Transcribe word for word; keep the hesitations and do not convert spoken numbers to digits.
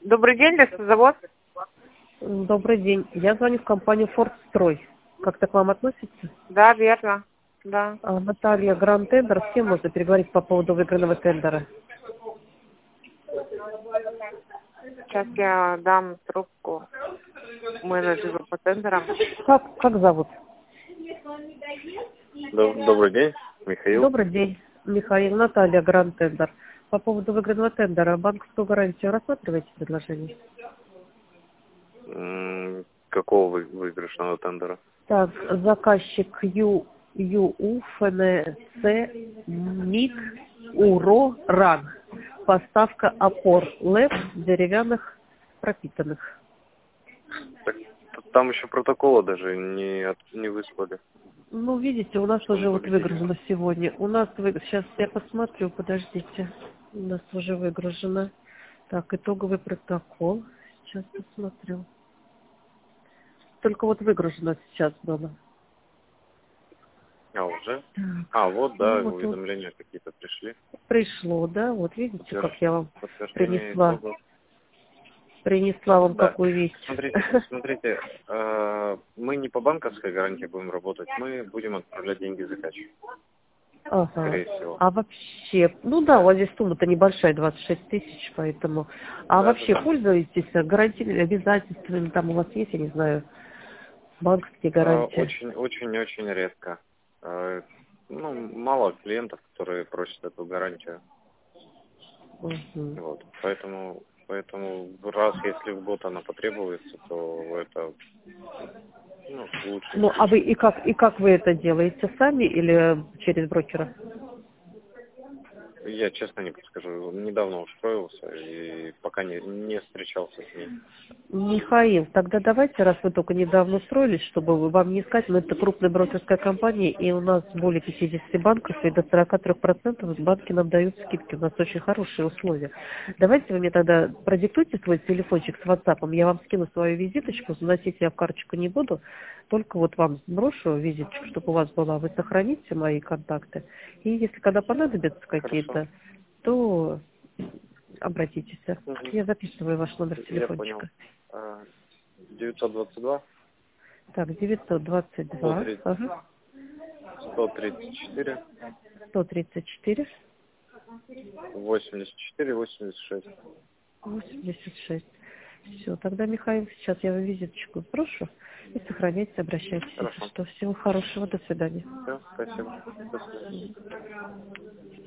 Добрый день, лесозавод. Добрый день. Я звоню в компанию «Фордстрой». Как-то к вам относится? Да, верно. Да. А, Наталья, Гранд Тендер. С кем можно переговорить по поводу выигранного тендера? Сейчас я дам трубку менеджеру по тендерам. Как, как зовут? Доб- Добрый день, Михаил. Добрый день, Михаил. Наталья, Гранд Тендер. По поводу выигранного тендера. Банковскую гарантию рассматриваете предложение? М, Какого вы- выигрышного тендера? Так, заказчик Ю, ЮУ, ФНЦ, МИГ, УРО, РАН. Поставка опор ЛЭП деревянных пропитанных. Так, т- там еще протокола даже не, от- не выслали. Ну, видите, у нас Чтобы уже вот победить. выгружено сегодня. У нас, вы... сейчас я посмотрю, подождите. У нас уже выгружено. Так, итоговый протокол. Сейчас посмотрю. Только вот выгружено сейчас было. А, уже? Так, А, вот, да, ну вот, вот уведомления какие-то пришли. пришло, да? Вот видите, как Подтвержд- я вам Подтверждение принесла. итогов. Принесла вам Да. какую вещь. Смотрите, смотрите, э, мы не по банковской гарантии будем работать, мы будем отправлять деньги заказчику, Ага. скорее всего. А вообще, ну да, у вас здесь сумма-то небольшая, двадцать шесть тысяч, поэтому. А Да, да, вообще да. пользуетесь гарантийными обязательствами, там у вас есть, я не знаю, банковские Э, гарантии? Очень, очень, очень редко. Э, Ну, мало клиентов, которые просят эту гарантию. Мгм. Вот. Поэтому, поэтому раз, если в год она потребуется, то это, ну, лучше. Ну, а вы и как, и как вы это делаете, сами или через брокера? Я честно не подскажу. Недавно устроился и пока не, не встречался с ней. Михаил, тогда давайте, раз вы только недавно устроились, чтобы вы- вам не искать, мы это крупная брокерская компания, и у нас более пятидесяти банков, и до сорока трёх процентов банки нам дают скидки, у нас очень хорошие условия. Давайте вы мне тогда продиктуйте свой телефончик с WhatsApp, я вам скину свою визиточку, заносить я в карточку не буду, только вот вам сброшу визиточку, чтобы у вас была, вы сохраните мои контакты, и если когда понадобятся Хорошо. какие-то, то обратитесь. Мгм. Я записываю ваш номер Я понял. телефончика. А, девятьсот двадцать два Так, девятьсот двадцать два, ага, сто тридцать четыре сто тридцать четыре, восемьдесят четыре восемьдесят шесть. восемьдесят шесть. Все, тогда, Михаил, сейчас я вам визиточку сброшу и сохраняйте, обращайтесь, если Хорошо. что. Всего хорошего, до свидания. Все, спасибо. До свидания.